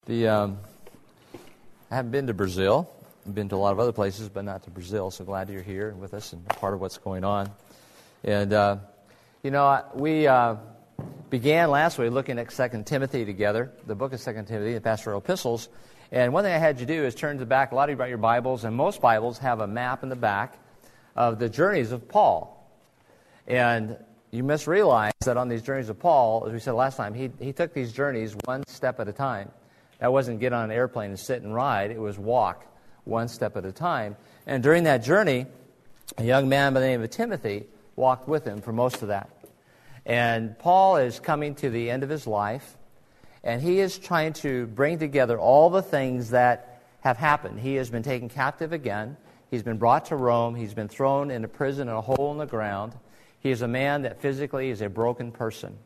I haven't been to Brazil. I've been to a lot of other places, but not to Brazil. So glad you're here with us and part of what's going on. And, we began last week looking at 2 Timothy together, the book of 2 Timothy, the pastoral epistles. And one thing I had you do is turn to the back. A lot of you brought your Bibles, and most Bibles have a map in the back of the journeys of Paul. And you must realize that on these journeys of Paul, as we said last time, he took these journeys one step at a time. That wasn't get on an airplane and sit and ride. It was walk one step at a time. And during that journey, a young man by the name of Timothy walked with him for most of that. And Paul is coming to the end of his life, and he is trying to bring together all the things that have happened. He has been taken captive again. He's been brought to Rome. He's been thrown into prison in a hole in the ground. He is a man that physically is a broken person.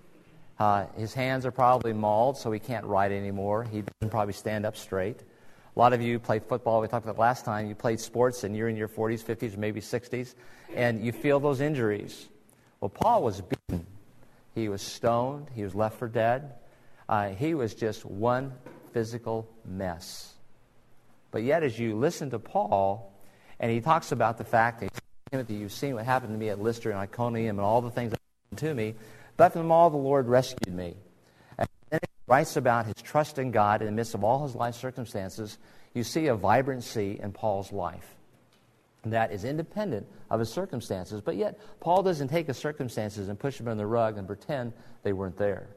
His hands are probably mauled, so he can't write anymore. He doesn't probably stand up straight. A lot of you play football. We talked about last time. You played sports, and you're in your 40s, 50s, or maybe 60s, and you feel those injuries. Well, Paul was beaten. He was stoned. He was left for dead. He was just one physical mess. But yet, as you listen to Paul, and he talks about the fact that, Timothy, you've seen what happened to me at Lystra and Iconium and all the things that happened to me, but from them all the Lord rescued me. And then he writes about his trust in God in the midst of all his life circumstances. You see a vibrancy in Paul's life that is independent of his circumstances, but yet Paul doesn't take his circumstances and push them on the rug and pretend they weren't there.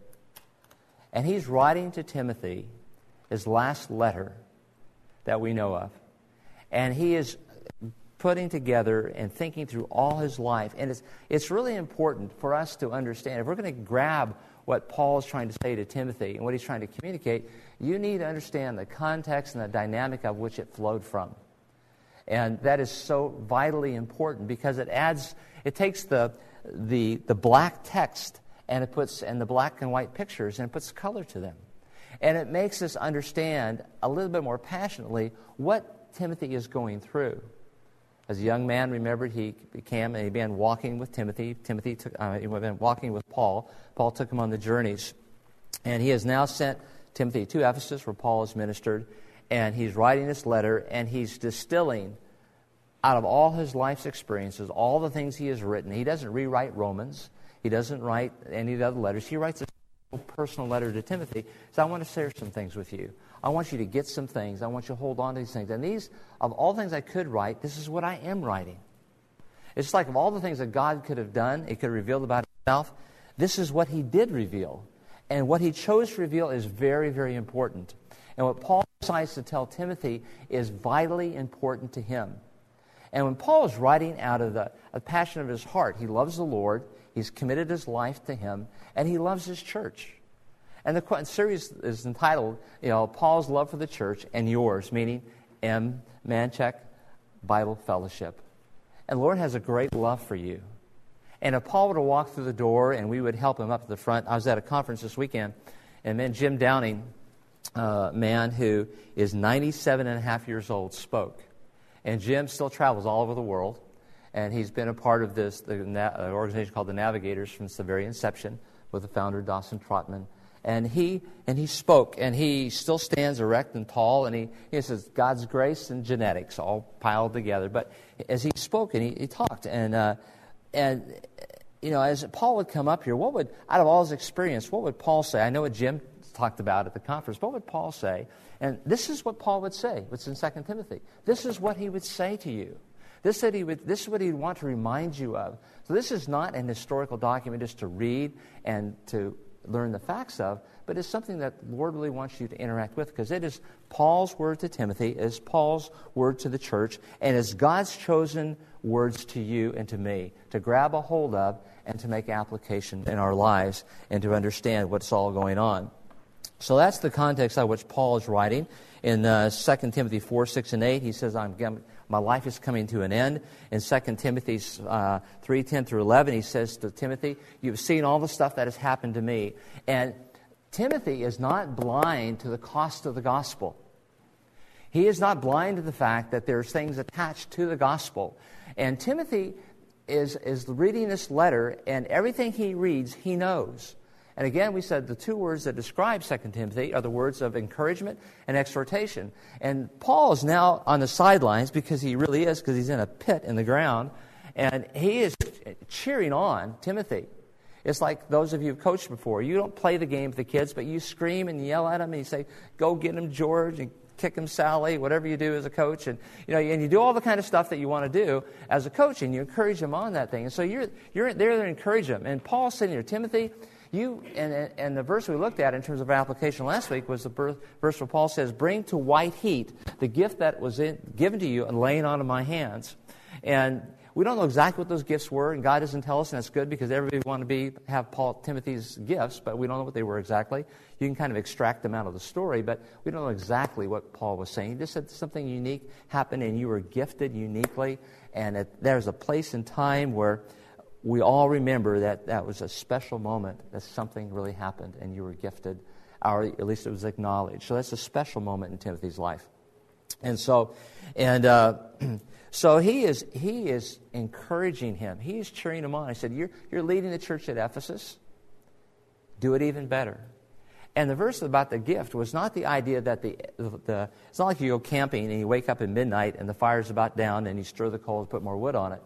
And he's writing to Timothy his last letter that we know of. And he is putting together and thinking through all his life. And it's really important for us to understand, if we're going to grab what Paul is trying to say to Timothy and what he's trying to communicate, you need to understand the context and the dynamic of which it flowed from. And that is so vitally important because it takes the black text and the black and white pictures and it puts color to them. And it makes us understand a little bit more passionately what Timothy is going through. As a young man, remembered, he began walking with Timothy. Timothy began walking with Paul. Paul took him on the journeys. And he has now sent Timothy to Ephesus, where Paul has ministered. And he's writing this letter, and he's distilling out of all his life's experiences, all the things he has written. He doesn't rewrite Romans. He doesn't write any of the other letters. He writes a personal letter to Timothy. So I want to share some things with you. I want you to get some things. I want you to hold on to these things. And these, of all things I could write, this is what I am writing. It's like of all the things that God could have done, He could have revealed about Himself, this is what He did reveal. And what He chose to reveal is very, very important. And what Paul decides to tell Timothy is vitally important to him. And when Paul is writing out of the passion of his heart, he loves the Lord, he's committed his life to Him, and he loves his church. And the series is entitled, Paul's Love for the Church and Yours, meaning M. Manchek Bible Fellowship. And the Lord has a great love for you. And if Paul were to walk through the door and we would help him up to the front, I was at a conference this weekend, and then Jim Downing, a man who is 97 and a half years old, spoke. And Jim still travels all over the world, and he's been a part of the organization called the Navigators from the very inception with the founder, Dawson Trotman. And he spoke, and he still stands erect and tall, and he says God's grace and genetics all piled together. But as he spoke and he talked, and as Paul would come up here, out of all his experience, what would Paul say? I know what Jim talked about at the conference. What would Paul say? And this is what Paul would say. It's in 2 Timothy. This is what he would say to you. This is what he'd want to remind you of. So this is not an historical document just to read and to learn the facts of, but it's something that the Lord really wants you to interact with, because it is Paul's word to Timothy, it is Paul's word to the church, and it's God's chosen words to you and to me to grab a hold of and to make application in our lives and to understand what's all going on. So that's the context out of which Paul is writing. In 2 Timothy 4, 6, and 8, he says, my life is coming to an end. In 2 Timothy 3, 10 through 11, he says to Timothy, you've seen all the stuff that has happened to me. And Timothy is not blind to the cost of the gospel. He is not blind to the fact that there's things attached to the gospel. And Timothy is reading this letter, and everything he reads, he knows. And again, we said the two words that describe 2 Timothy are the words of encouragement and exhortation. And Paul is now on the sidelines because he really is, because he's in a pit in the ground. And he is cheering on Timothy. It's like those of you who've coached before. You don't play the game with the kids, but you scream and yell at them and you say, go get him, George, and kick him, Sally, whatever you do as a coach. And and you do all the kind of stuff that you want to do as a coach, and you encourage them on that thing. And so you're there to encourage them. And Paul's saying here, Timothy, and the verse we looked at in terms of application last week was the verse where Paul says, bring to white heat the gift that was given to you and laying on in my hands. And we don't know exactly what those gifts were, and God doesn't tell us, and that's good because everybody want to have Timothy's gifts, but we don't know what they were exactly. You can kind of extract them out of the story, but we don't know exactly what Paul was saying. He just said something unique happened, and you were gifted uniquely, and there's a place and time where we all remember that was a special moment, that something really happened, and you were gifted, or at least it was acknowledged. So that's a special moment in Timothy's life. So he is encouraging him. He is cheering him on. He said, you're leading the church at Ephesus. Do it even better. And the verse about the gift was not the idea that it's not like you go camping and you wake up at midnight and the fire's about down and you stir the coals, put more wood on it.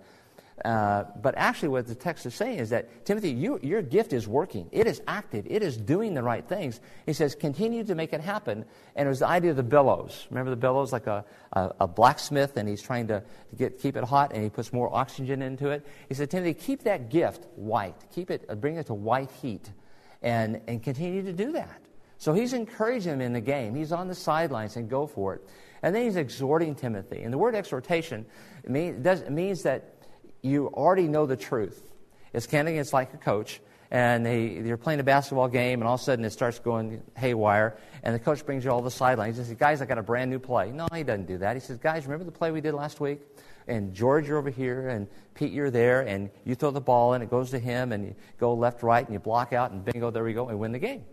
But actually what the text is saying is that, Timothy, your gift is working. It is active. It is doing the right things. He says, continue to make it happen. And it was the idea of the bellows. Remember the bellows, like a blacksmith, and he's trying to keep it hot, and he puts more oxygen into it. He said, Timothy, keep that gift white. Bring it to white heat, and continue to do that. So he's encouraging him in the game. He's on the sidelines and go for it. And then he's exhorting Timothy. And the word exhortation means that you already know the truth. It's like a coach, and you're playing a basketball game, and all of a sudden it starts going haywire, and the coach brings you all the sidelines. He says, guys, I got a brand new play. No, he doesn't do that. He says, guys, remember the play we did last week? And George, you're over here, and Pete, you're there, and you throw the ball, and it goes to him, and you go left, right, and you block out, and bingo, there we go, and win the game.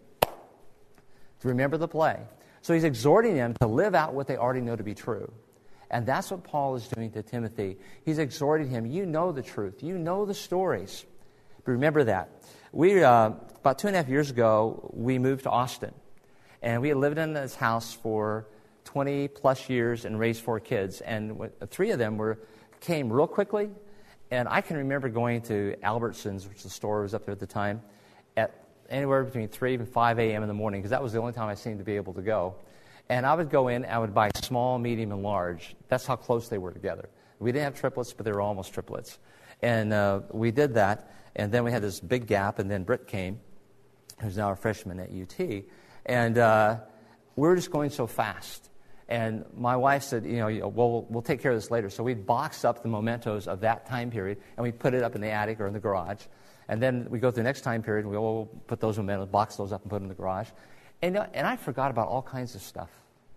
Remember the play. So he's exhorting them to live out what they already know to be true. And that's what Paul is doing to Timothy. He's exhorting him. You know the truth. You know the stories. But remember that. About 2.5 years ago, we moved to Austin. And we had lived in this house for 20-plus years and raised 4 kids. And 3 of them came real quickly. And I can remember going to Albertsons, which the store was up there at the time, at anywhere between 3 and 5 a.m. in the morning, because that was the only time I seemed to be able to go. And I would go in, I would buy small, medium, and large. That's how close they were together. We didn't have triplets, but they were almost triplets. And we did that, and then we had this big gap, and then Britt came, who's now a freshman at UT. And we were just going so fast. And my wife said, we'll take care of this later. So we'd box up the mementos of that time period, and we'd put it up in the attic or in the garage. And then we go to the next time period, and we'll put those mementos, box those up and put them in the garage. And I forgot about all kinds of stuff.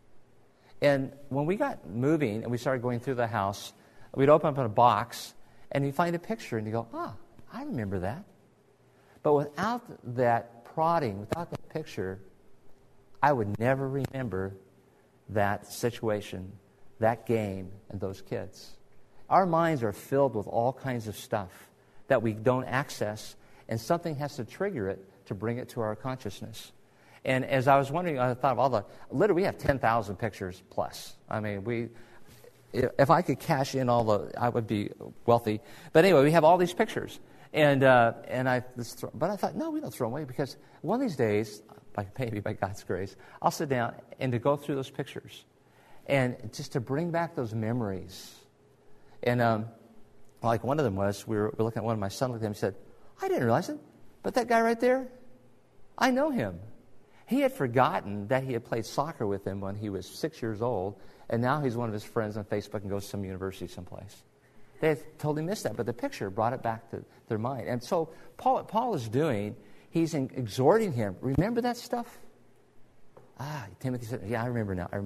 And when we got moving and we started going through the house, we'd open up in a box and you find a picture and you go, I remember that. But without that prodding, without that picture, I would never remember that situation, that game, and those kids. Our minds are filled with all kinds of stuff that we don't access, and something has to trigger it to bring it to our consciousness. And as I was wondering, I thought of literally we have 10,000 pictures plus. I mean, if I could cash in I would be wealthy. But anyway, we have all these pictures. But I thought, no, we don't throw them away, because one of these days, maybe by God's grace, I'll sit down and to go through those pictures and just to bring back those memories. And like one of them was, we were looking at one of my son looked at him and said, I didn't realize it, but that guy right there, I know him. He had forgotten that he had played soccer with him when he was 6 years old, and now he's one of his friends on Facebook and goes to some university someplace. They had totally missed that, but the picture brought it back to their mind. And so what Paul is doing, he's exhorting him, remember that stuff? Timothy said, yeah, I remember now.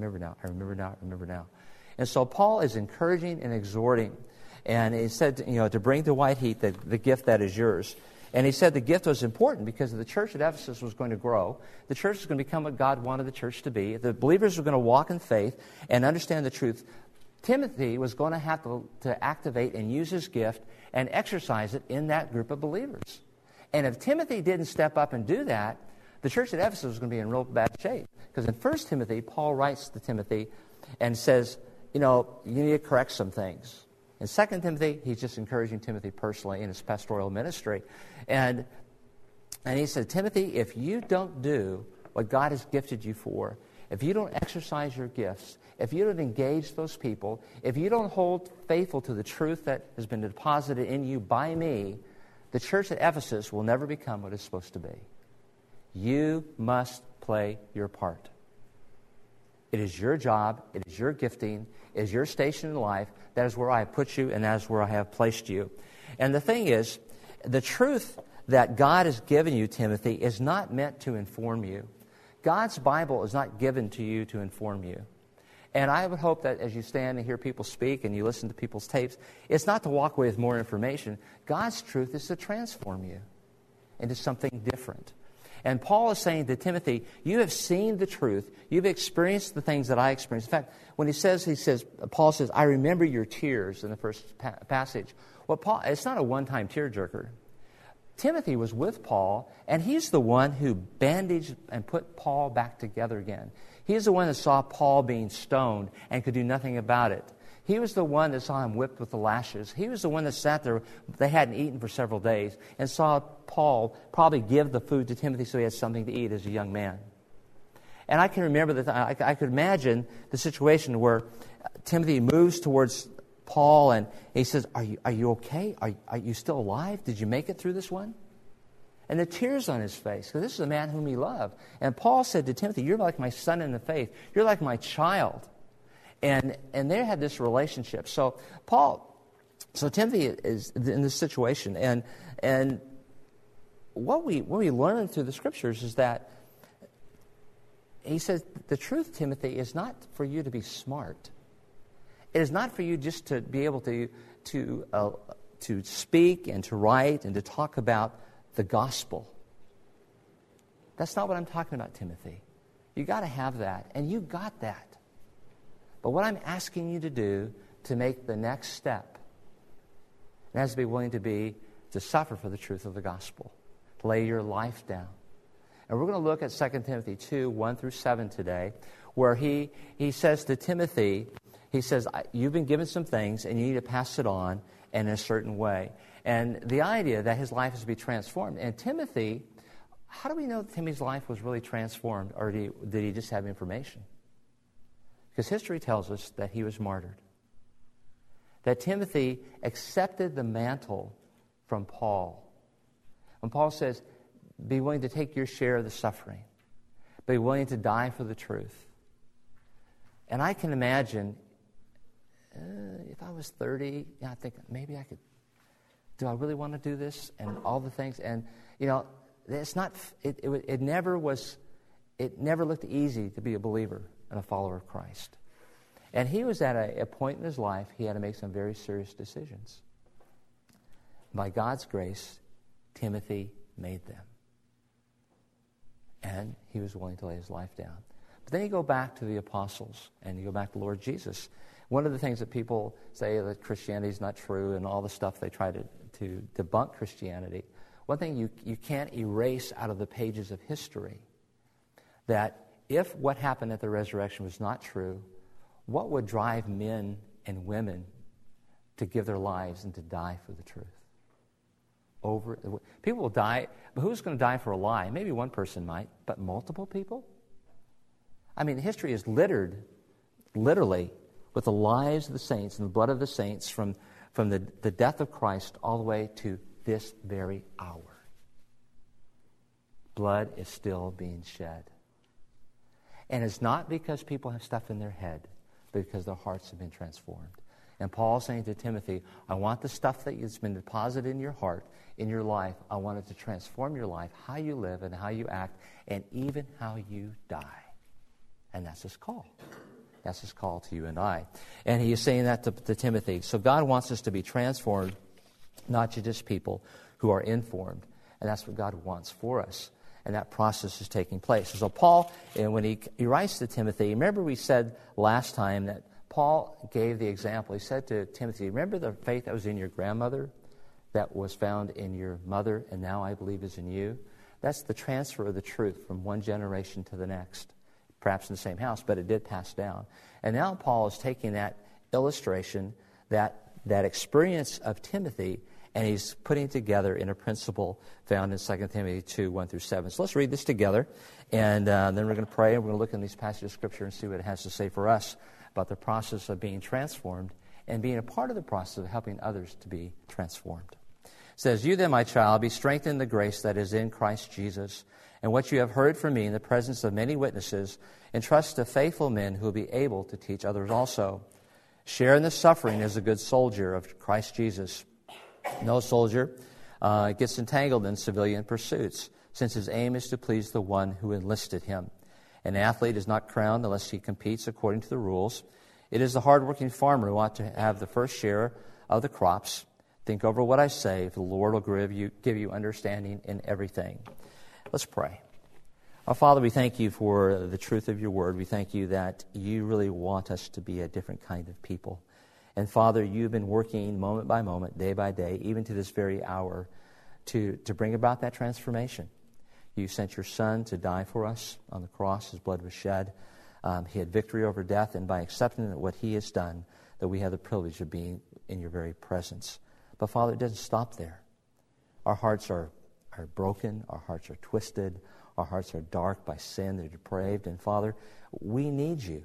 And so Paul is encouraging and exhorting. And he said, to bring to white heat the gift that is yours. And he said the gift was important because the church at Ephesus was going to grow. The church was going to become what God wanted the church to be. The believers were going to walk in faith and understand the truth. Timothy was going to have to activate and use his gift and exercise it in that group of believers. And if Timothy didn't step up and do that, the church at Ephesus was going to be in real bad shape. Because in 1 Timothy, Paul writes to Timothy and says, you need to correct some things. In 2 Timothy, he's just encouraging Timothy personally in his pastoral ministry. And he said, Timothy, if you don't do what God has gifted you for, if you don't exercise your gifts, if you don't engage those people, if you don't hold faithful to the truth that has been deposited in you by me, the church at Ephesus will never become what it's supposed to be. You must play your part. It is your job, it is your gifting, it is your station in life. That is where I have put you, and that is where I have placed you. And the thing is, the truth that God has given you, Timothy, is not meant to inform you. God's Bible is not given to you to inform you. And I would hope that as you stand and hear people speak and you listen to people's tapes, it's not to walk away with more information. God's truth is to transform you into something different. And Paul is saying to Timothy, you have seen the truth. You've experienced the things that I experienced. In fact, when Paul says, I remember your tears in the first passage. Well, Paul, it's not a one-time tearjerker. Timothy was with Paul, and he's the one who bandaged and put Paul back together again. He's the one that saw Paul being stoned and could do nothing about it. He was the one that saw him whipped with the lashes. He was the one that sat there, they hadn't eaten for several days, and saw Paul probably give the food to Timothy so he had something to eat as a young man. And I can remember that I could imagine the situation where Timothy moves towards Paul and he says, Are you okay? Are you still alive? Did you make it through this one? And the tears on his face, because this is a man whom he loved. And Paul said to Timothy, you're like my son in the faith. You're like my child. And they had this relationship. So Timothy is in this situation. And what we learn through the Scriptures is that he says the truth, Timothy, is not for you to be smart. It is not for you just to be able to speak and to write and to talk about the gospel. That's not what I'm talking about, Timothy. You got to have that, and you got that. But what I'm asking you to do to make the next step, it has to be willing to suffer for the truth of the gospel, to lay your life down. And we're going to look at 2 Timothy 2, 1 through 7 today, where he says to Timothy, he says, you've been given some things, and you need to pass it on in a certain way. And the idea that his life is to be transformed. And Timothy, how do we know that Timothy's life was really transformed, or did he just have information? Because history tells us that he was martyred. That Timothy accepted the mantle from Paul. When Paul says, be willing to take your share of the suffering. Be willing to die for the truth. And I can imagine, if I was 30, I think maybe I could, do I really want to do this? And all the things. And, it's not, it never looked easy to be a believer and a follower of Christ. And he was at a point in his life, he had to make some very serious decisions. By God's grace, Timothy made them. And he was willing to lay his life down. But then you go back to the apostles, and you go back to Lord Jesus. One of the things that people say that Christianity is not true and all the stuff they try to debunk Christianity, one thing you can't erase out of the pages of history, that if what happened at the resurrection was not true, what would drive men and women to give their lives and to die for the truth? People will die, but who's going to die for a lie? Maybe one person might, but multiple people? I mean, history is littered, literally, with the lives of the saints and the blood of the saints from the death of Christ all the way to this very hour. Blood is still being shed. And it's not because people have stuff in their head, but because their hearts have been transformed. And Paul's saying to Timothy, I want the stuff that has been deposited in your heart, in your life, I want it to transform your life, how you live and how you act, and even how you die. And that's his call. That's his call to you and I. And he is saying that to Timothy. So God wants us to be transformed, not just people who are informed. And that's what God wants for us. And that process is taking place. So Paul, when he writes to Timothy, remember we said last time that Paul gave the example. He said to Timothy, remember the faith that was in your grandmother? that was found in your mother and now I believe is in you. That's the transfer of the truth from one generation to the next, perhaps in the same house, but it did pass down. And now Paul is taking that illustration, that experience of Timothy, and he's putting it together in a principle found in 2 Timothy 2, 1 through 7. So let's read this together, and then we're going to pray, and we're going to look in these passages of Scripture and see what it has to say for us about the process of being transformed and being a part of the process of helping others to be transformed. It says, "You then, my child, be strengthened in the grace that is in Christ Jesus, and what you have heard from me in the presence of many witnesses, entrust to faithful men who will be able to teach others also. Share in the suffering as a good soldier of Christ Jesus. No soldier gets entangled in civilian pursuits, since his aim is to please the one who enlisted him. An athlete is not crowned unless he competes according to the rules. It is the hard-working farmer who ought to have the first share of the crops. Think over what I say, for the Lord will give you understanding in everything." Let's pray. Our Father, we thank you for the truth of your word. We thank you that you really want us to be a different kind of people. And Father, you've been working moment by moment, day by day, even to this very hour, to bring about that transformation. You sent your Son to die for us on the cross. His blood was shed. He had victory over death, and by accepting what he has done, that we have the privilege of being in your very presence. But Father, it doesn't stop there. Our hearts are broken. Our hearts are twisted. Our hearts are dark by sin. They're depraved. And Father, we need you.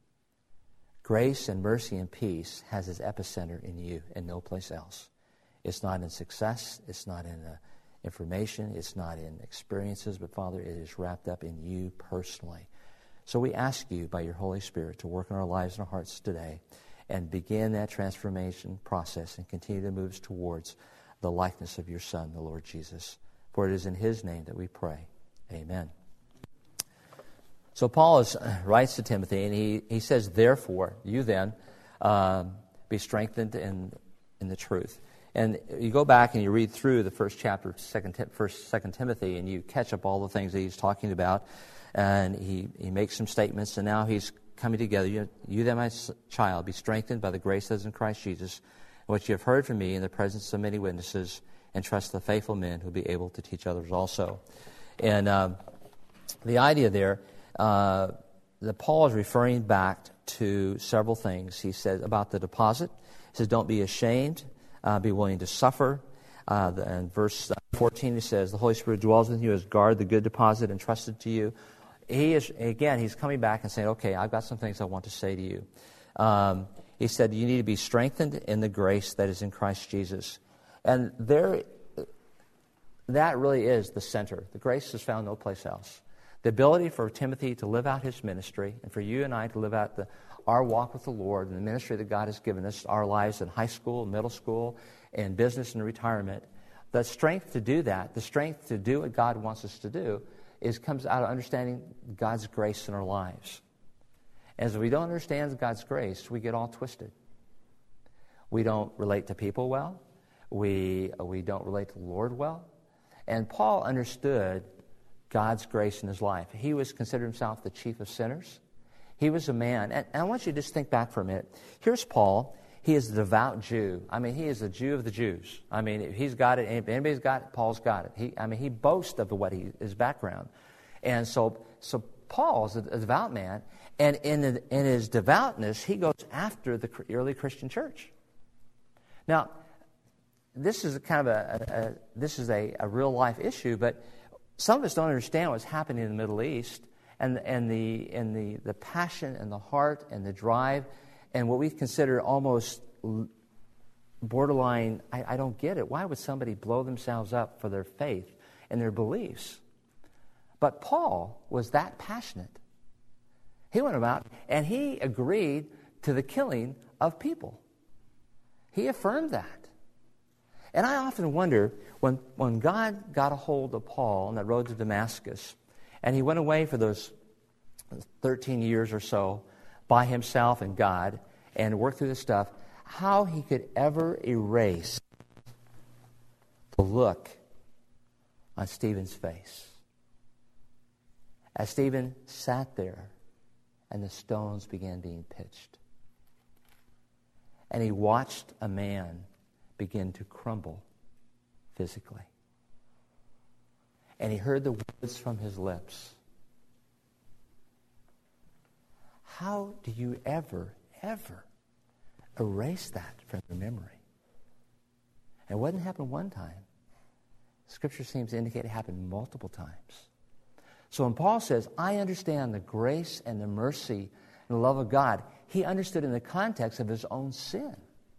Grace and mercy and peace has its epicenter in you and no place else. It's not in success. It's not in information. It's not in experiences. But Father, it is wrapped up in you personally. So we ask you by your Holy Spirit to work in our lives and our hearts today and begin that transformation process and continue to move us towards the likeness of your Son, the Lord Jesus. For it is in his name that we pray. Amen. So Paul writes to Timothy, and he says, "Therefore, you then be strengthened in the truth." And you go back and you read through the first chapter of 2 Timothy, and you catch up all the things that he's talking about. And he makes some statements, and now he's coming together. You then, my child, be strengthened by the grace that is in Christ Jesus, and what you have heard from me in the presence of many witnesses, and trust the faithful men who will be able to teach others also. And the idea there, that Paul is referring back to several things. He says about the deposit. He says, don't be ashamed, be willing to suffer. And verse 14, he says, the Holy Spirit dwells with you as guard the good deposit entrusted to you. He's coming back and saying, okay, I've got some things I want to say to you. He said, you need to be strengthened in the grace that is in Christ Jesus. And that really is the center. The grace is found no place else. The ability for Timothy to live out his ministry, and for you and I to live out our walk with the Lord and the ministry that God has given us, our lives in high school, middle school, and business and retirement. The strength to do that, the strength to do what God wants us to do, comes out of understanding God's grace in our lives. As we don't understand God's grace, we get all twisted. We don't relate to people well. We don't relate to the Lord well. And Paul understood God's grace in his life. He was considered himself the chief of sinners. He was a man. And I want you to just think back for a minute. Here's Paul. He is a devout Jew. I mean, he is a Jew of the Jews. I mean, if he's got it, if anybody's got it, Paul's got it. He boasts of his background. And so Paul is a devout man. And in his devoutness, he goes after the early Christian church. Now, this is a real life issue, but some of us don't understand what's happening in the Middle East and the passion and the heart and the drive and what we consider almost borderline, I don't get it. Why would somebody blow themselves up for their faith and their beliefs? But Paul was that passionate. He went about and he agreed to the killing of people. He affirmed that. And I often wonder, when God got a hold of Paul on that road to Damascus, and he went away for those 13 years or so by himself and God, and worked through this stuff, how he could ever erase the look on Stephen's face. As Stephen sat there, and the stones began being pitched. And he watched a man begin to crumble physically. And he heard the words from his lips. How do you ever erase that from your memory? And it wasn't happen one time. Scripture seems to indicate it happened multiple times. So when Paul says, I understand the grace and the mercy and the love of God, he understood in the context of his own sin.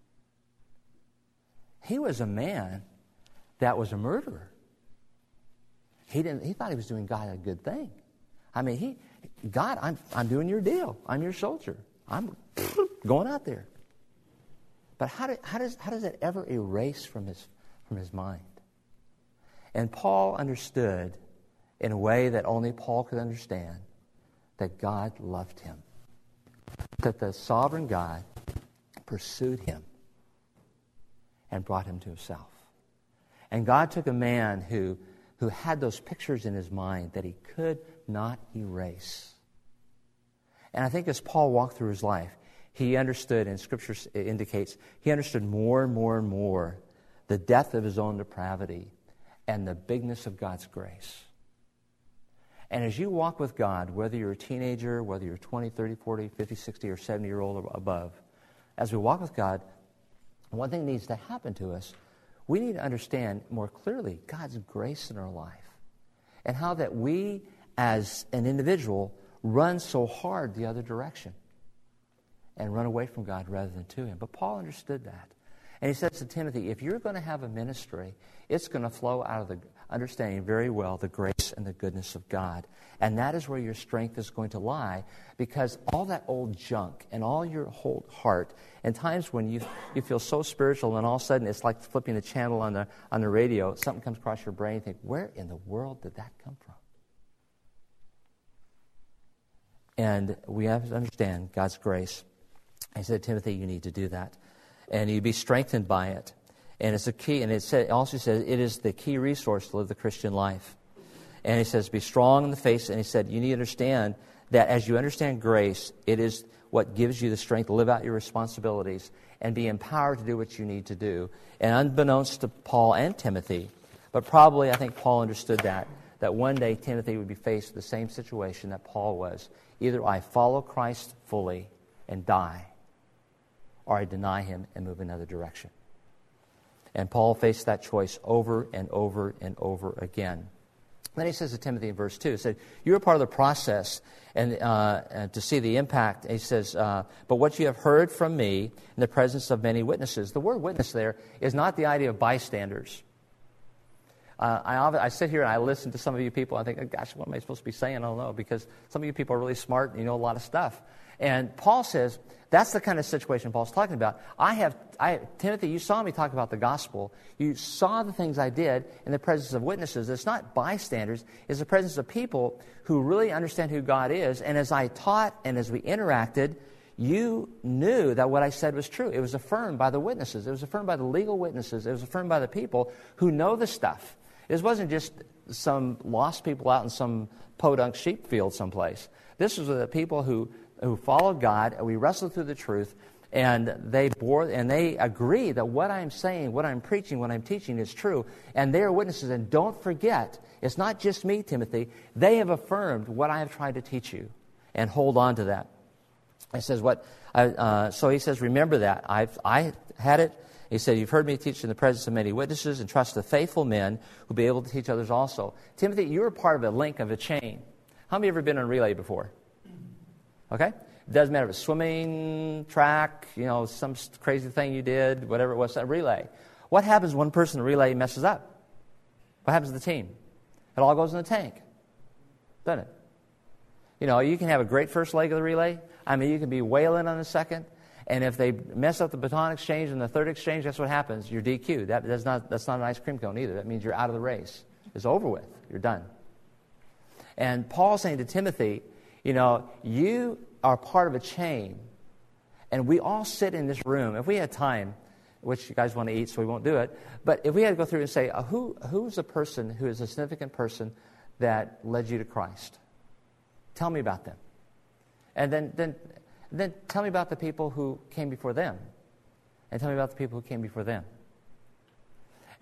He was a man that was a murderer. He thought he was doing God a good thing. I mean, God, I'm doing your deal. I'm your soldier. I'm going out there. But how does that ever erase from his mind? And Paul understood in a way that only Paul could understand that God loved him. That the sovereign God pursued him and brought him to himself. And God took a man who had those pictures in his mind that he could not erase. And I think as Paul walked through his life, he understood, and Scripture indicates, he understood more and more and more the depth of his own depravity and the bigness of God's grace. And as you walk with God, whether you're a teenager, whether you're 20, 30, 40, 50, 60, or 70-year-old or above, as we walk with God, one thing needs to happen to us. We need to understand more clearly God's grace in our life and how that we, as an individual, run so hard the other direction and run away from God rather than to Him. But Paul understood that. And he says to Timothy, if you're going to have a ministry, it's going to flow out of the understanding very well the grace and the goodness of God. And that is where your strength is going to lie, because all that old junk and all your whole heart, and times when you feel so spiritual and all of a sudden it's like flipping the channel on the radio, something comes across your brain, you think, where in the world did that come from? And we have to understand God's grace. He said, Timothy, you need to do that. And you be strengthened by it. And it's a key, and it also says it is the key resource to live the Christian life. And he says, be strong in the face. And he said, you need to understand that as you understand grace, it is what gives you the strength to live out your responsibilities and be empowered to do what you need to do. And unbeknownst to Paul and Timothy, but probably I think Paul understood that one day Timothy would be faced with the same situation that Paul was. Either I follow Christ fully and die, or I deny Him and move another direction. And Paul faced that choice over and over and over again. Then he says to Timothy in verse 2, he said, you are part of the process and to see the impact. He says, but what you have heard from me in the presence of many witnesses. The word witness there is not the idea of bystanders. I sit here and I listen to some of you people. I think, oh, gosh, what am I supposed to be saying? I don't know, because some of you people are really smart and you know a lot of stuff. And Paul says, that's the kind of situation Paul's talking about. Timothy, you saw me talk about the gospel. You saw the things I did in the presence of witnesses. It's not bystanders. It's the presence of people who really understand who God is. And as I taught and as we interacted, you knew that what I said was true. It was affirmed by the witnesses. It was affirmed by the legal witnesses. It was affirmed by the people who know the stuff. It wasn't just some lost people out in some podunk sheep field someplace. This was the people who followed God, and we wrestled through the truth, and they agree that what I'm saying, what I'm preaching, what I'm teaching is true, and they are witnesses. And don't forget, it's not just me, Timothy. They have affirmed what I have tried to teach you, and hold on to that. He says, so he says, remember that. I had it. He said, you've heard me teach in the presence of many witnesses, and trust the faithful men who will be able to teach others also. Timothy, you're part of a link of a chain. How many have ever been on a relay before? Okay? It doesn't matter if it's swimming, track, some crazy thing you did, whatever it was, a relay. What happens when one person in a relay messes up? What happens to the team? It all goes in the tank, doesn't it? You can have a great first leg of the relay. I mean, you can be wailing on the second. And if they mess up the baton exchange and the third exchange, that's what happens. You're DQ'd. That's not an ice cream cone either. That means you're out of the race. It's over with. You're done. And Paul's saying to Timothy, you are part of a chain. And we all sit in this room. If we had time, which you guys want to eat, so we won't do it. But if we had to go through and say, who's a person who is a significant person that led you to Christ? Tell me about them. And then tell me about the people who came before them. And tell me about the people who came before them.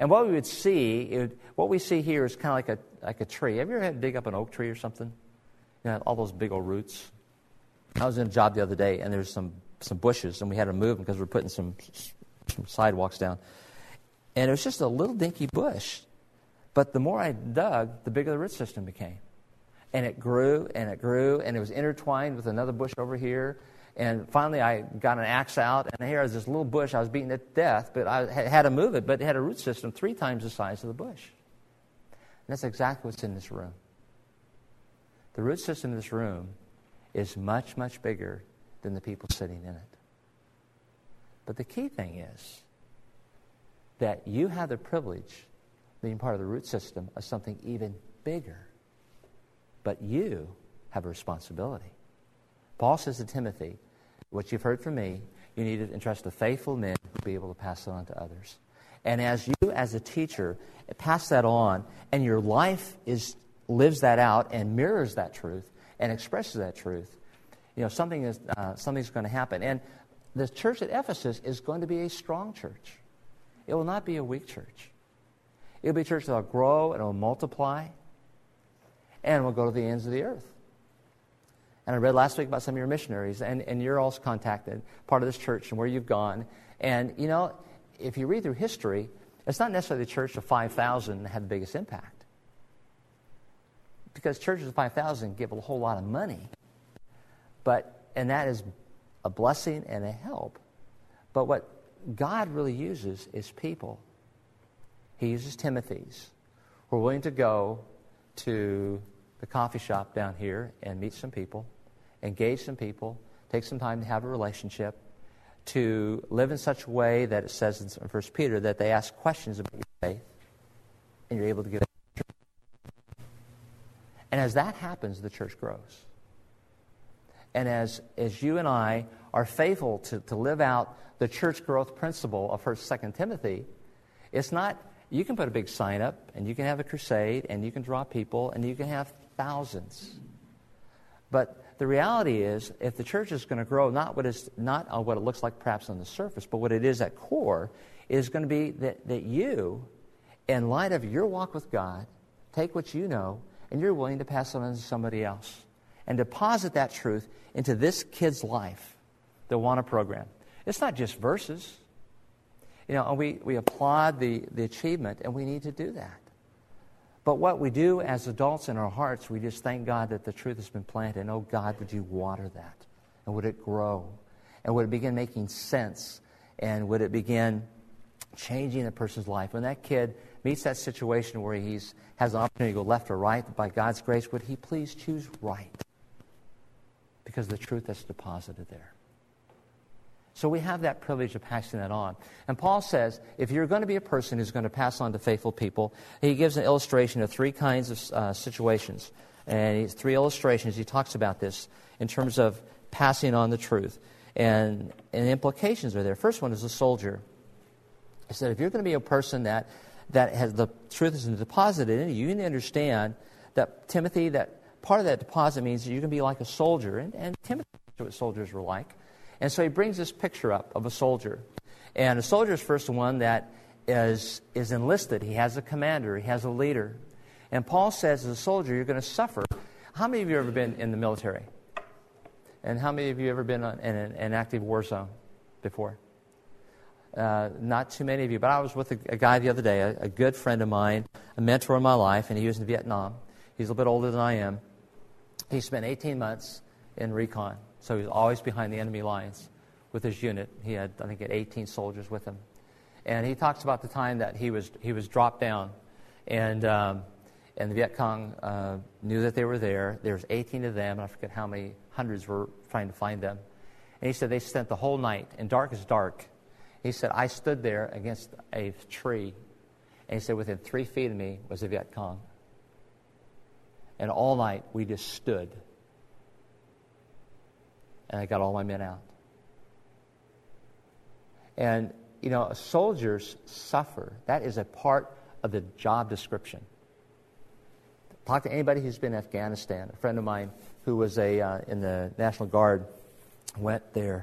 And what we would see, what we see here is kind of like a tree. Have you ever had to dig up an oak tree or something? You know, all those big old roots. I was in a job the other day, and there's some bushes, and we had to move them because we're putting some sidewalks down. And it was just a little dinky bush. But the more I dug, the bigger the root system became. And it grew, and it grew, and it was intertwined with another bush over here. And finally, I got an axe out, and here was this little bush. I was beaten to death, but I had to move it. But it had a root system 3 times the size of the bush. And that's exactly what's in this room. The root system in this room is much, much bigger than the people sitting in it. But the key thing is that you have the privilege of being part of the root system of something even bigger. But you have a responsibility. Paul says to Timothy, what you've heard from me, you need to entrust to faithful men who will be able to pass it on to others. And as you, as a teacher, pass that on, and your life lives that out and mirrors that truth and expresses that truth, you know, something's going to happen. And the church at Ephesus is going to be a strong church. It will not be a weak church. It will be a church that will grow and it will multiply and will go to the ends of the earth. And I read last week about some of your missionaries, and you're also contacted, part of this church and where you've gone. And, you know, if you read through history, it's not necessarily the church of 5,000 that had the biggest impact. Because churches of 5,000 give a whole lot of money. And that is a blessing and a help. But what God really uses is people. He uses Timothy's who are willing to go to the coffee shop down here and meet some people, engage some people, take some time to have a relationship, to live in such a way that it says in 1 Peter that they ask questions about your faith, and you're able to give answers. And as that happens, the church grows. And as you and I are faithful to live out the church growth principle of 1st, 2nd Timothy, it's not, you can put a big sign up, and you can have a crusade, and you can draw people, and you can have thousands. But the reality is, if the church is going to grow, not what it looks like perhaps on the surface, but what it is at core, is going to be that you, in light of your walk with God, take what you know, and you're willing to pass it on to somebody else. And deposit that truth into this kid's life, the Awana program. It's not just verses. You know, and we applaud the achievement, and we need to do that. But what we do as adults in our hearts, we just thank God that the truth has been planted. And, oh, God, would you water that? And would it grow? And would it begin making sense? And would it begin changing a person's life? When that kid meets that situation where he has an opportunity to go left or right, by God's grace, would he please choose right? Because of the truth that's deposited there. So we have that privilege of passing that on. And Paul says, if you're going to be a person who's going to pass on to faithful people, he gives an illustration of 3 kinds of situations. And 3 illustrations, he talks about this in terms of passing on the truth. And the implications are there. First one is a soldier. He said, if you're going to be a person that has the truth is deposited in you, you need to understand that, Timothy, that part of that deposit means that you can be like a soldier. And Timothy knew what soldiers were like. And so he brings this picture up of a soldier. And a soldier is first one that is enlisted. He has a commander. He has a leader. And Paul says, as a soldier, you're going to suffer. How many of you have ever been in the military? And how many of you have ever been in an active war zone before? Not too many of you. But I was with a guy the other day, a good friend of mine, a mentor in my life, and he was in Vietnam. He's a little bit older than I am. He spent 18 months in recon. So he was always behind the enemy lines with his unit. He had, I think, 18 soldiers with him. And he talks about the time that he was dropped down, and the Viet Cong knew that they were there. There was 18 of them, and I forget how many hundreds were trying to find them. And he said they spent the whole night, and dark is dark. He said, I stood there against a tree, and he said within 3 feet of me was a Viet Cong. And all night we just stood. And I got all my men out. And, you know, soldiers suffer. That is a part of the job description. Talk to anybody who's been in Afghanistan. A friend of mine who was in the National Guard went there.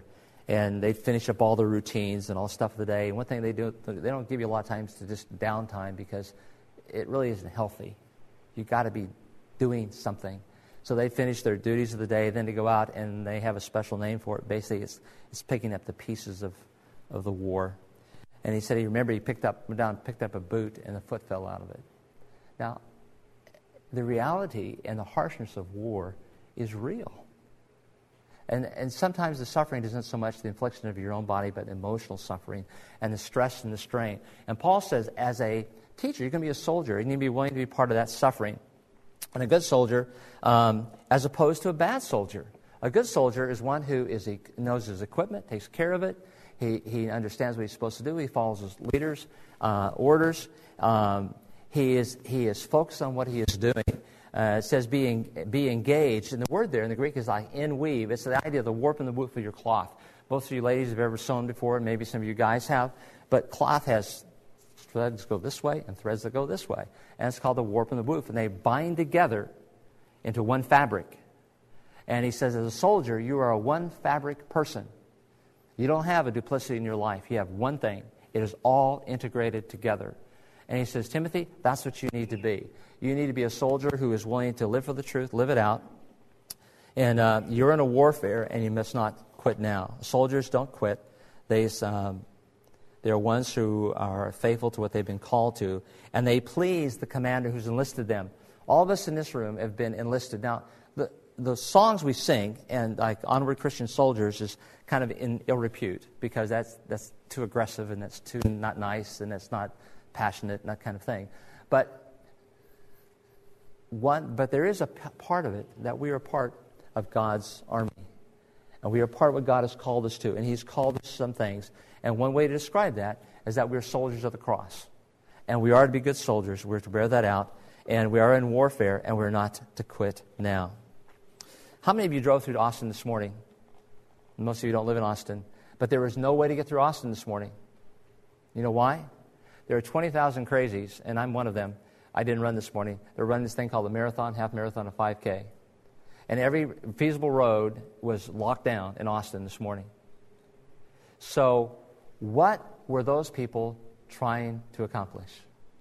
and they finish up all the routines and all stuff of the day. And one thing they do, they don't give you a lot of times to just downtime because it really isn't healthy. You've got to be doing something. So they finish their duties of the day, then they go out and they have a special name for it. Basically, it's picking up the pieces of the war. And he said he went down and picked up a boot and the foot fell out of it. Now, the reality and the harshness of war is real. And sometimes the suffering isn't so much the infliction of your own body, but emotional suffering and the stress and the strain. And Paul says, as a teacher, you're going to be a soldier. You need to be willing to be part of that suffering. And a good soldier, as opposed to a bad soldier. A good soldier is one who knows his equipment, takes care of it. He understands what he's supposed to do. He follows his leaders' orders. He is focused on what he is doing. It says be engaged. And the word there in the Greek is like weave. It's the idea of the warp and the woof of your cloth. Most of you ladies have ever sewn before, and maybe some of you guys have. But cloth has threads go this way and threads that go this way. And it's called the warp and the woof. And they bind together into one fabric. And he says, as a soldier, you are a one fabric person. You don't have a duplicity in your life. You have one thing. It is all integrated together. And he says, Timothy, that's what you need to be. You need to be a soldier who is willing to live for the truth, live it out. And you're in a warfare, and you must not quit now. Soldiers don't quit. They're ones who are faithful to what they've been called to, and they please the commander who's enlisted them. All of us in this room have been enlisted. Now, the songs we sing, and like Onward Christian Soldiers, is kind of in ill repute because that's too aggressive and that's too not nice and that's not passionate and that kind of thing. But there is a part of it that we are part of God's army. And we are part of what God has called us to. And He's called us to some things. And one way to describe that is that we're soldiers of the cross. And we are to be good soldiers. We're to bear that out. And we are in warfare, and we're not to quit now. How many of you drove through Austin this morning? Most of you don't live in Austin. But there was no way to get through Austin this morning. You know why? There are 20,000 crazies, and I'm one of them. I didn't run this morning. They're running this thing called the marathon, half marathon, a 5K. And every feasible road was locked down in Austin this morning. So what were those people trying to accomplish?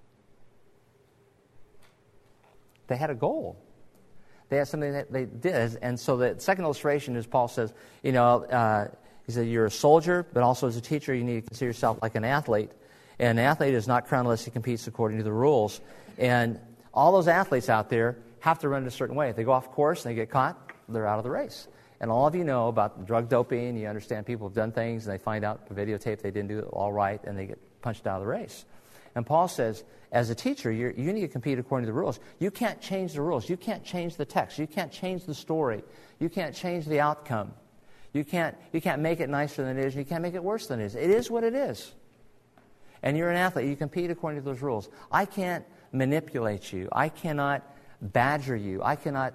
They had a goal. They had something that they did. And so the second illustration is Paul says, he said, you're a soldier, but also as a teacher, you need to consider yourself like an athlete. And an athlete is not crowned unless he competes according to the rules. And all those athletes out there have to run in a certain way. If they go off course and they get caught, they're out of the race. And all of you know about drug doping. You understand people have done things, and they find out the videotape they didn't do it all right, and they get punched out of the race. And Paul says, as a teacher, you need to compete according to the rules. You can't change the rules. You can't change the text. You can't change the story. You can't change the outcome. You can't make it nicer than it is. You can't make it worse than it is. It is what it is. And you're an athlete. You compete according to those rules. I can't manipulate you. I cannot badger you. I cannot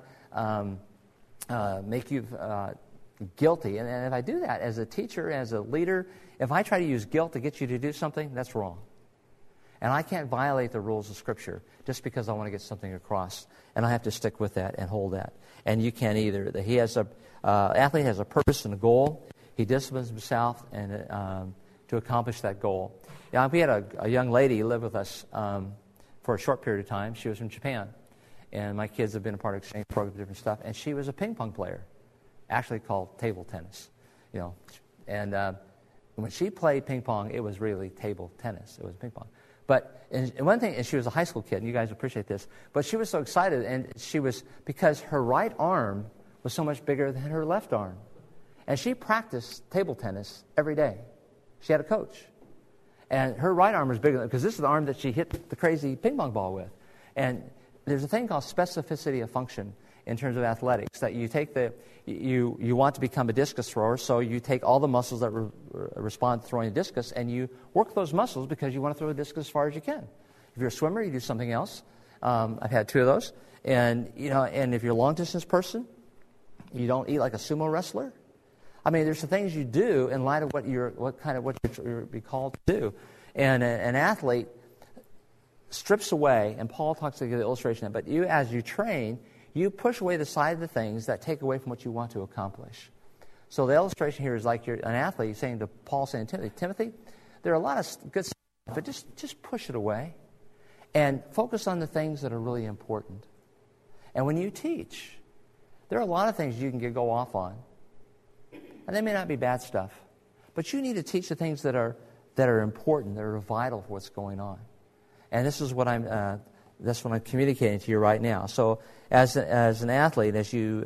make you guilty. And if I do that as a teacher, as a leader, if I try to use guilt to get you to do something, that's wrong. And I can't violate the rules of Scripture just because I want to get something across. And I have to stick with that and hold that. And you can't either. Athlete has a purpose and a goal. He disciplines himself and to accomplish that goal. Now, we had a young lady live with us for a short period of time. She was from Japan. And my kids have been a part of exchange programs, different stuff. And she was a ping pong player, actually called table tennis. And when she played ping pong, it was really table tennis. It was ping pong. But and one thing, and she was a high school kid, and you guys appreciate this, but she was so excited, and because her right arm was so much bigger than her left arm. And she practiced table tennis every day. She had a coach. And her right arm was bigger, because this is the arm that she hit the crazy ping pong ball with. And there's a thing called specificity of function in terms of athletics, that you take you want to become a discus thrower, so you take all the muscles that respond to throwing a discus, and you work those muscles because you want to throw a discus as far as you can. If you're a swimmer, you do something else. I've had 2 of those. And and if you're a long distance person, you don't eat like a sumo wrestler. I mean, there's some things you do in light of what you're be called to do. And an athlete strips away, and Paul talks to the illustration, but as you train, you push away the side of the things that take away from what you want to accomplish. So the illustration here is like you're an athlete saying to Paul, saying to Timothy, there are a lot of good stuff, but just push it away and focus on the things that are really important. And when you teach, there are a lot of things you can go off on. And they may not be bad stuff. But you need to teach the things that are important, that are vital for what's going on. And this is what that's what I'm communicating to you right now. So as an athlete,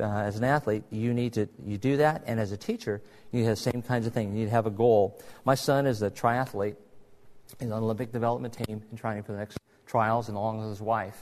you do that, and as a teacher, you have the same kinds of things. You need to have a goal. My son is a triathlete. He's on the Olympic development team and training for the next trials, and along with his wife.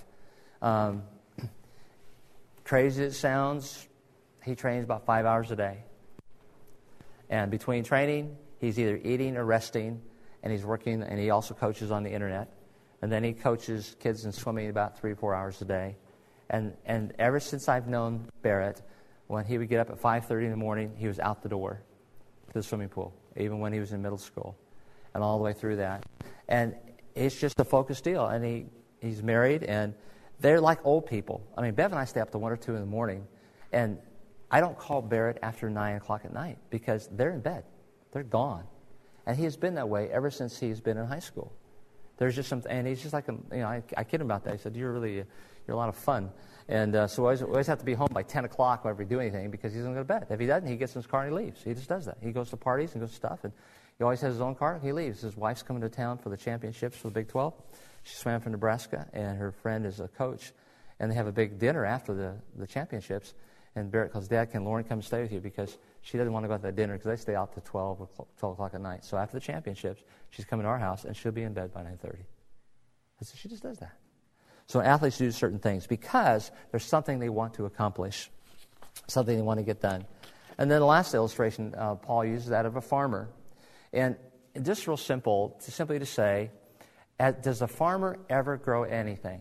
Crazy as it sounds, he trains about 5 hours a day. And between training, he's either eating or resting, and he's working, and he also coaches on the internet. And then he coaches kids in swimming about 3 or 4 hours a day. And ever since I've known Barrett, when he would get up at 5:30 in the morning, he was out the door to the swimming pool, even when he was in middle school, and all the way through that. And it's just a focused deal. And he's married, and they're like old people. I mean, Bev and I stay up to 1 or 2 in the morning, and I don't call Barrett after 9 o'clock at night because they're in bed. They're gone. And he has been that way ever since he's been in high school. There's just something, and he's just like, I kid him about that. I said, you're a lot of fun. And so we always have to be home by 10 o'clock whenever we do anything because he doesn't go to bed. If he doesn't, he gets in his car and he leaves. He just does that. He goes to parties and goes to stuff, and he always has his own car. He leaves. His wife's coming to town for the championships for the Big 12. She swam from Nebraska, and her friend is a coach. And they have a big dinner after the championships. And Barrett calls, Dad, can Lauren come stay with you? Because she doesn't want to go to that dinner because they stay out to 12 o'clock at night. So after the championships, she's coming to our house, and she'll be in bed by 9:30. So she just does that. So athletes do certain things because there's something they want to accomplish, something they want to get done. And then the last illustration Paul uses that of a farmer. And just real simple, simply to say, does a farmer ever grow anything?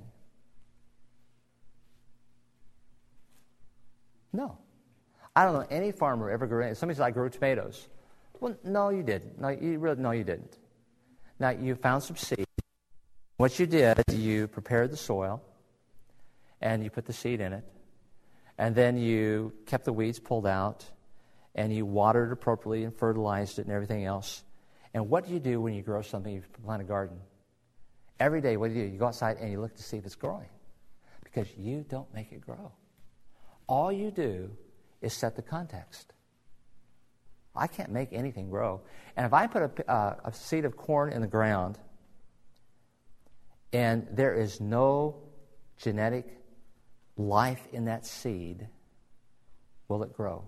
No. I don't know any farmer ever grew anything. Somebody said, I grew tomatoes. Well, no, you didn't. No, you didn't. Now, you found some seed. What you did, you prepared the soil, and you put the seed in it, and then you kept the weeds pulled out, and you watered it appropriately and fertilized it and everything else. And what do you do when you grow something, you plant a garden? Every day, what do? You go outside and you look to see if it's growing, because you don't make it grow. All you do is set the context. I can't make anything grow. And if I put a seed of corn in the ground and there is no genetic life in that seed, will it grow?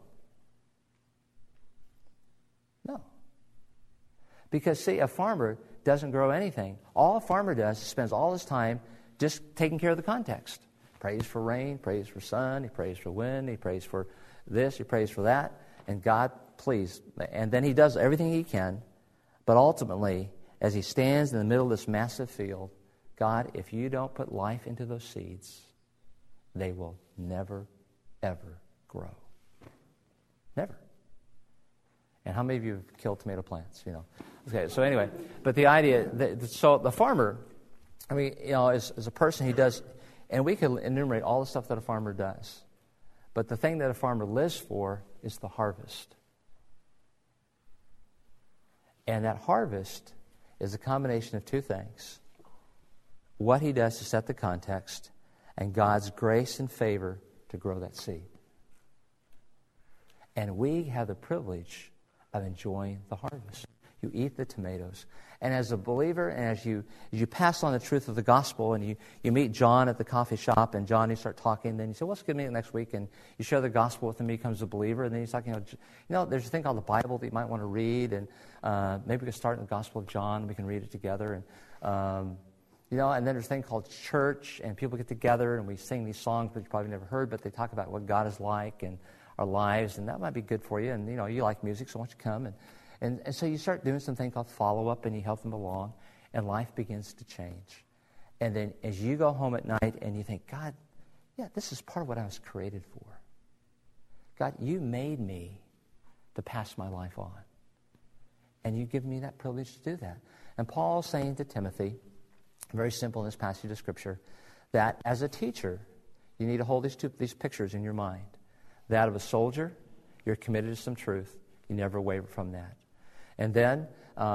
No. Because, see, a farmer doesn't grow anything. All a farmer does is spends all his time just taking care of the context. Prays for rain, prays for sun, he prays for wind, he prays for this, he prays for that, and God, please. And then he does everything he can, but ultimately, as he stands in the middle of this massive field, God, if you don't put life into those seeds, they will never, ever grow. Never. And how many of you have killed tomato plants? Okay, so anyway, but the idea, so the farmer, is a person who does, and we can enumerate all the stuff that a farmer does. But the thing that a farmer lives for is the harvest. And that harvest is a combination of two things. What he does to set the context, and God's grace and favor to grow that seed. And we have the privilege of enjoying the harvest. You eat the tomatoes. And as a believer, and as you pass on the truth of the gospel, and you meet John at the coffee shop, and John, you start talking, then you say, well, let's get meet next week, and you share the gospel with him, he becomes a believer, and then he's talking, there's a thing called the Bible that you might want to read, and maybe we can start in the Gospel of John, and we can read it together, and then there's a thing called church, and people get together, and we sing these songs that you probably never heard, but they talk about what God is like, and our lives, and that might be good for you, and you like music, so why don't you come, and so you start doing something called follow-up, and you help them along, and life begins to change. And then as you go home at night and you think, God, yeah, this is part of what I was created for. God, you made me to pass my life on. And you give me that privilege to do that. And Paul's saying to Timothy, very simple in this passage of Scripture, that as a teacher, you need to hold these pictures in your mind. That of a soldier, you're committed to some truth. You never waver from that. And then,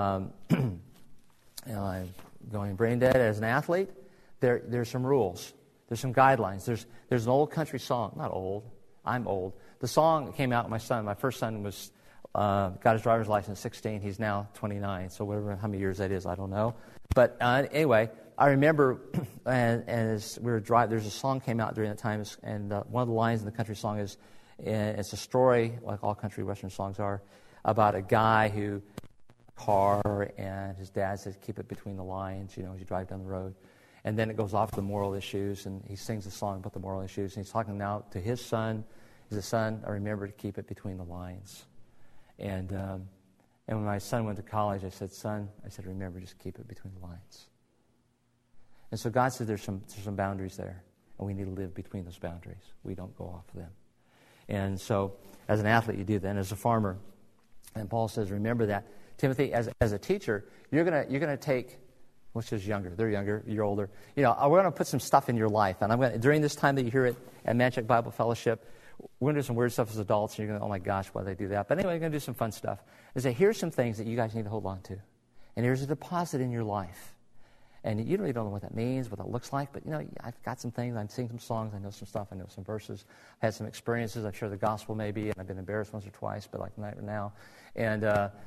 I'm going brain dead as an athlete. There's some rules. There's some guidelines. There's an old country song. Not old. I'm old. The song came out with my son. My first son was got his driver's license at 16. He's now 29. So how many years that is, I don't know. But anyway, I remember, and as we were driving, there's a song came out during that time, and one of the lines in the country song is, it's a story, like all country western songs are, about a guy who car, and his dad says, keep it between the lines, as you drive down the road. And then it goes off to the moral issues, and he sings a song about the moral issues, and he's talking now to his son. He says, son, I remember to keep it between the lines. And when my son went to college, I said, son, remember, just keep it between the lines. And so God said there's some boundaries there, and we need to live between those boundaries. We don't go off of them. And so as an athlete, you do that. And as a farmer, and Paul says, remember that. Timothy, as a teacher, you're gonna take, which is younger, they're younger, you're older. We're going to put some stuff in your life. And during this time that you hear it at Manchac Bible Fellowship, we're going to do some weird stuff as adults, and you're going to, oh my gosh, why they do that? But anyway, we're going to do some fun stuff. And say, here's some things that you guys need to hold on to. And here's a deposit in your life. And you really don't know what that means, what that looks like, but I've got some things, I'm singing some songs, I know some stuff, I know some verses, I've had some experiences, I've shared the gospel maybe, and I've been embarrassed once or twice, but like now. And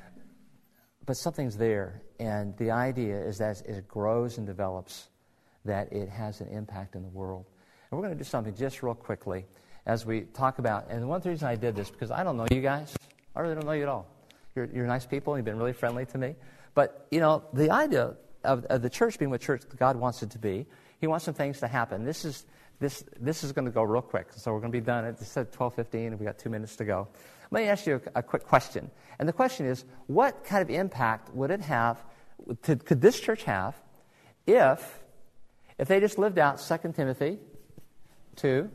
but something's there, and the idea is that as it grows and develops, that it has an impact in the world. And we're going to do something just real quickly as we talk about, and one reason I did this, because I don't know you guys. I really don't know you at all. You're nice people, and you've been really friendly to me. But, the idea of the church being what church God wants it to be, He wants some things to happen. This is going to go real quick, so we're going to be done at 12:15, and we've got 2 minutes to go. Let me ask you a quick question. And the question is, what kind of impact would it have, could this church have, if they just lived out 2 Timothy 2,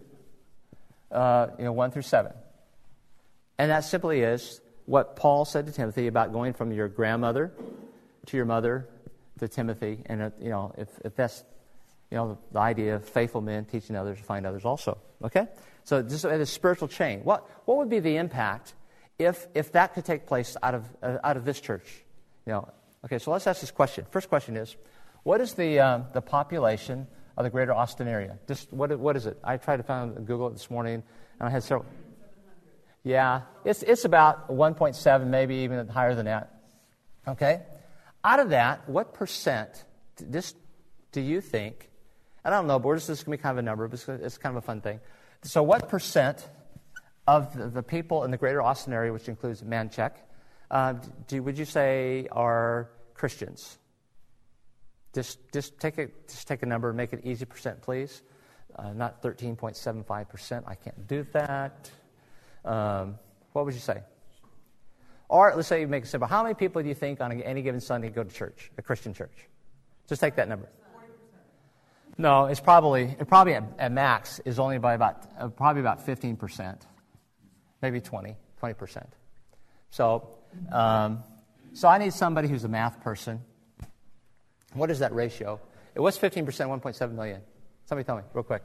1 through 7? And that simply is what Paul said to Timothy about going from your grandmother to your mother to Timothy. And, if that's, the idea of faithful men teaching others to find others also. Okay? So just a spiritual chain. What would be the impact if that could take place out of this church? Okay, so let's ask this question. First question is, what is the population of the greater Austin area? Just what is it? I tried to find Google it this morning, and I had several. Yeah, it's about 1.7, maybe even higher than that. Okay, out of that, what percent? Do you think? I don't know, but this is going to be kind of a number. But it's kind of a fun thing. So, what percent of the people in the greater Austin area, which includes Manchac, would you say are Christians? Just take a number and make it easy percent, please. Not 13.75%. I can't do that. What would you say? Or let's say you make it simple. How many people do you think on any given Sunday go to church, a Christian church? Just take that number. 40%. No, it probably at max is only by about 15%, maybe 20%. So I need somebody who's a math person. What is that ratio? It was 15%, 1.7 million. Somebody tell me real quick.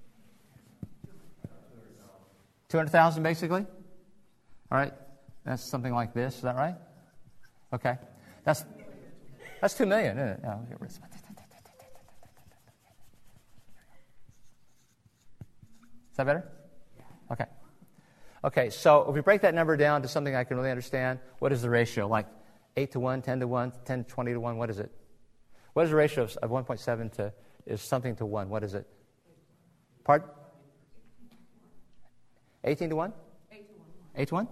200,000 basically? All right. That's something like this. Is that right? Okay. That's 2 million, isn't it? Yeah, is that better? Okay. Okay, so if we break that number down to something I can really understand, what is the ratio? Like 8 to 1, 10 to 1, 10 to 20 to 1, what is it? What is the ratio of 1.7 to is something to 1? What is it? Pardon? 18 to 1? 8 to 1. 8 to 1?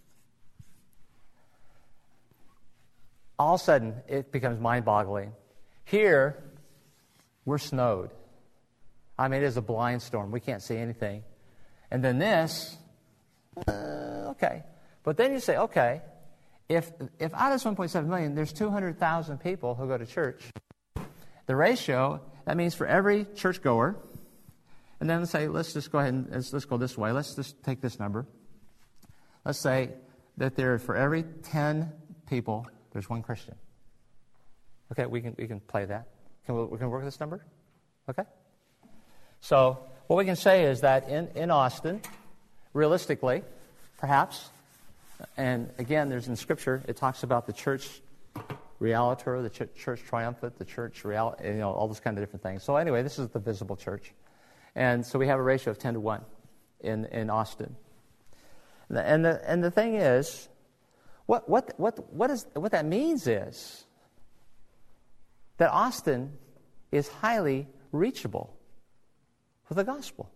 All of a sudden, it becomes mind-boggling. Here, we're snowed. I mean, it is a blind storm. We can't see anything. And then this, okay. But then you say, okay, if out of this 1.7 million, there's 200,000 people who go to church, the ratio, that means for every churchgoer, and then let's say, let's just go ahead and let's go this way. Let's just take this number. Let's say that there, for every 10 people, there's one Christian. Okay, we can play that. We can work this number? Okay? So what we can say is that in Austin, realistically, perhaps, And again, there's in Scripture, it talks about the church realtor, the church triumphant, the church all those kind of different things. So anyway, this is the visible church. And so we have a ratio of 10 to 1 in Austin. And the thing is, what that means is that Austin is highly reachable with the gospel.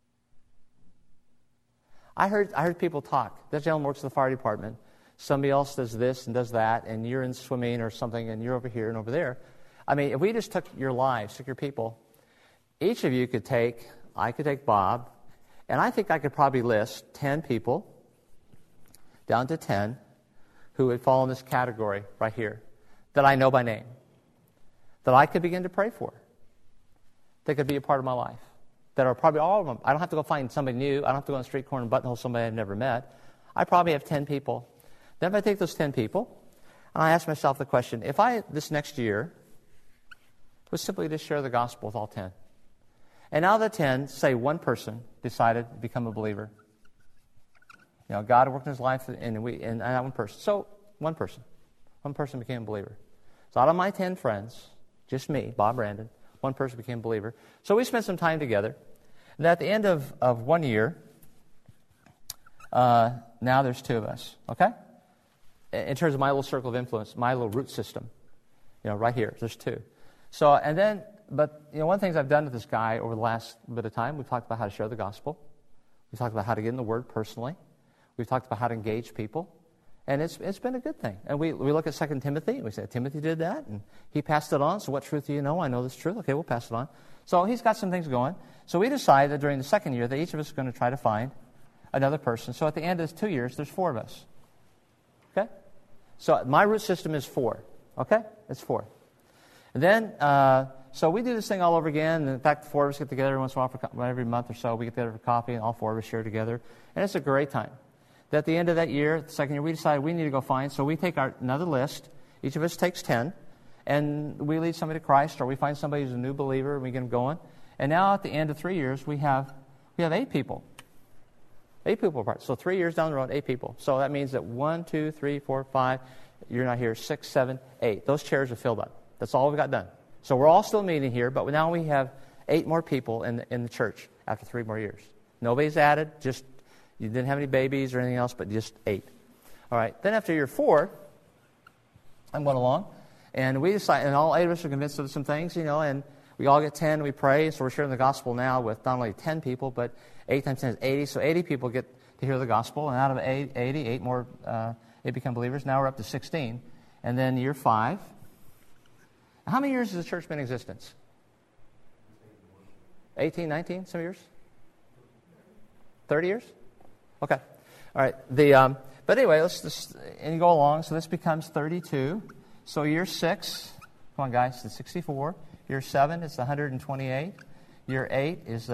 I heard people talk. That gentleman works in the fire department. Somebody else does this and does that, and you're in swimming or something, and you're over here and over there. I mean, if we just took your lives, took your people, each of you I could take Bob, and I think I could probably list 10 people, down to 10, who would fall in this category right here, that I know by name, that I could begin to pray for. They could be a part of my life. That are probably all of them. I don't have to go find somebody new. I don't have to go on the street corner and buttonhole somebody I've never met. I probably have 10 people. Then if I take those 10 people, and I ask myself the question, if I, this next year, was simply to share the gospel with all 10, and now the 10, say one person decided to become a believer. God worked in his life, and that one person. So, one person became a believer. So out of my 10 friends, just me, Bob Brandon, one person became a believer. So we spent some time together. And at the end of 1 year, now there's 2 of us, okay? In terms of my little circle of influence, my little root system, right here, there's 2. So, and then, but, one of the things I've done with this guy over the last bit of time, we've talked about how to share the gospel. We've talked about how to get in the Word personally. We've talked about how to engage people. And it's been a good thing. And we look at 2 Timothy, and we say, Timothy did that, and he passed it on. So what truth do you know? I know this truth. Okay, we'll pass it on. So he's got some things going. So we decided that during the second year that each of us is going to try to find another person. So at the end of 2 years, there's 4 of us. Okay? So my root system is 4. Okay? It's 4. And then, so we do this thing all over again. And in fact, the 4 of us get together once in a while every month or so. We get together for coffee, and all 4 of us share together. And it's a great time. At the end of that year, the second year, we decided we need to go find. So we take another list. Each of us takes 10. And we lead somebody to Christ, or we find somebody who's a new believer, and we get them going. And now at the end of 3 years, we have 8 people. 8 people apart. So 3 years down the road, 8 people. So that means that 1, 2, 3, 4, 5, you're not here, 6, 7, 8. Those chairs are filled up. That's all we've got done. So we're all still meeting here, but now we have 8 more people in the church after 3 more years. Nobody's added, just you didn't have any babies or anything else, but just 8. All right. Then after year 4, I went along, and we decided, and all 8 of us are convinced of some things, and we all get 10, and we pray. So we're sharing the gospel now with not only 10 people, but 8 times 10 is 80. So 80 people get to hear the gospel, and out of 80, 8 more, 8 become believers. Now we're up to 16. And then year 5. How many years has the church been in existence? 18, 19, some years? 30 years? Okay. All right. But anyway, let's just and go along. So this becomes 32. So year 6, come on guys, it's 64. Year 7 is 128. Year 8 is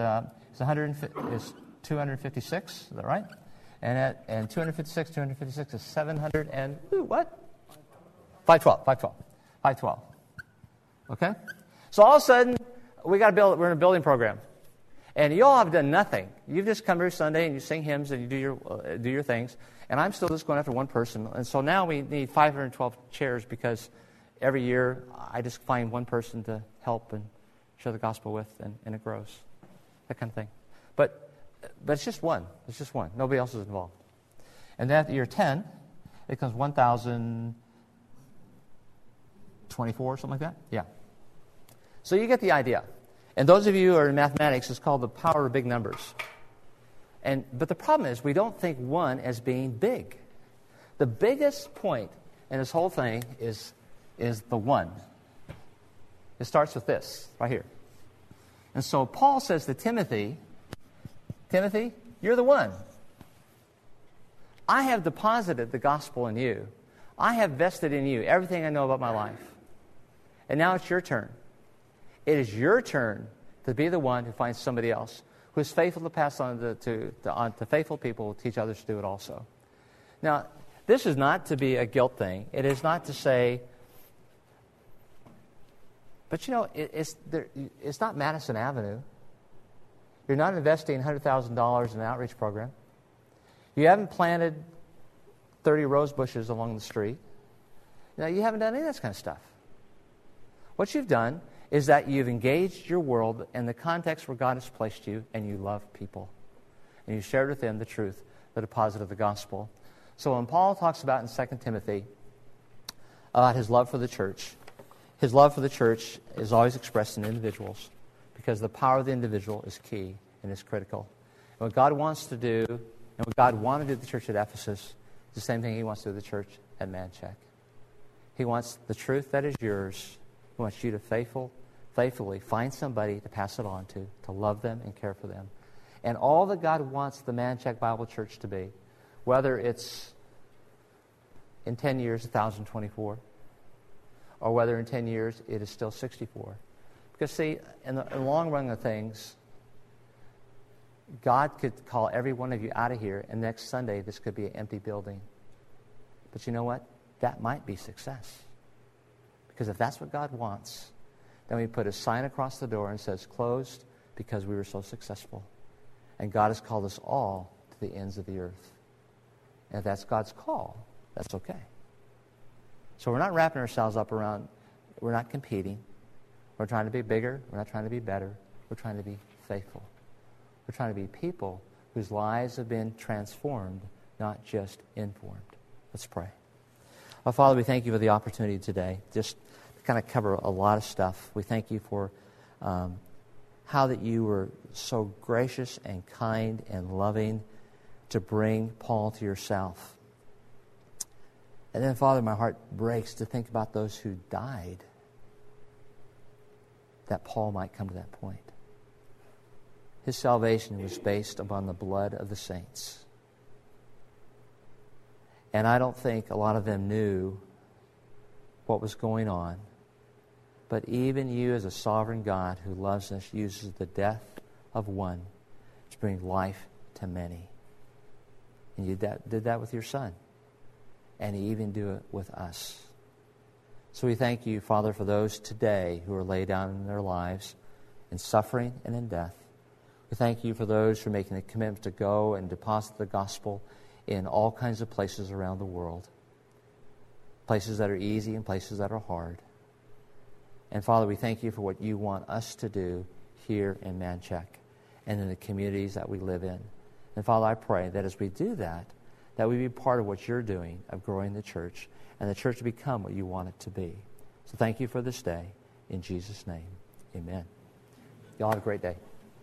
256. Is that right? And 256 is 700 and what? 512. Okay. So all of a sudden, we're in a building program. And you all have done nothing. You've just come every Sunday and you sing hymns and you do your things. And I'm still just going after one person. And so now we need 512 chairs because every year I just find one person to help and share the gospel with, and it grows. That kind of thing. But it's just one. It's just one. Nobody else is involved. And then at year 10, it comes 1,024 or something like that. Yeah. So you get the idea. And those of you who are in mathematics, it's called the power of big numbers. But the problem is we don't think 1 as being big. The biggest point in this whole thing is the 1. It starts with this, right here. And so Paul says to Timothy, you're the 1. I have deposited the gospel in you. I have vested in you everything I know about my life. And now it's your turn. It is your turn to be the one who finds somebody else who is faithful to pass on to faithful people who teach others to do it also. Now, this is not to be a guilt thing. It is not to say, but it's not Madison Avenue. You're not investing $100,000 in an outreach program. You haven't planted 30 rose bushes along the street. Now, you haven't done any of that kind of stuff. What you've done is that you've engaged your world in the context where God has placed you, and you love people. And you shared with them the truth, the deposit of the gospel. So when Paul talks about in 2 Timothy about his love for the church, his love for the church is always expressed in individuals because the power of the individual is key and is critical. And what God wants to do, and what God wanted to do at the church at Ephesus, is the same thing he wants to do at the church at Manchac. He wants the truth that is yours. He wants you to faithfully find somebody to pass it on to love them and care for them. And all that God wants the Manchac Bible Church to be, whether it's in 10 years 1024, or whether in 10 years it is still 64. Because see, in the long run of things, God could call every one of you out of here, and next Sunday this could be an empty building. But you know what? That might be success. Because if that's what God wants, then we put a sign across the door and says, closed because we were so successful. And God has called us all to the ends of the earth. And if that's God's call, that's okay. So we're not wrapping ourselves up around, we're not competing. We're trying to be bigger. We're not trying to be better. We're trying to be faithful. We're trying to be people whose lives have been transformed, not just informed. Let's pray. Well, Father, we thank you for the opportunity today just to kind of cover a lot of stuff. We thank you for how that you were so gracious and kind and loving to bring Paul to yourself. And then, Father, my heart breaks to think about those who died that Paul might come to that point. His salvation was based upon the blood of the saints. And I don't think a lot of them knew what was going on. But even you, as a sovereign God who loves us, uses the death of one to bring life to many. And you did that with your Son. And He even do it with us. So we thank you, Father, for those today who are laid down in their lives in suffering and in death. We thank you for those who are making a commitment to go and deposit the gospel in all kinds of places around the world. Places that are easy and places that are hard. And Father, we thank you for what you want us to do here in Manchac and in the communities that we live in. And Father, I pray that as we do that, that we be part of what you're doing of growing the church, and the church to become what you want it to be. So thank you for this day. In Jesus' name, amen. Y'all have a great day.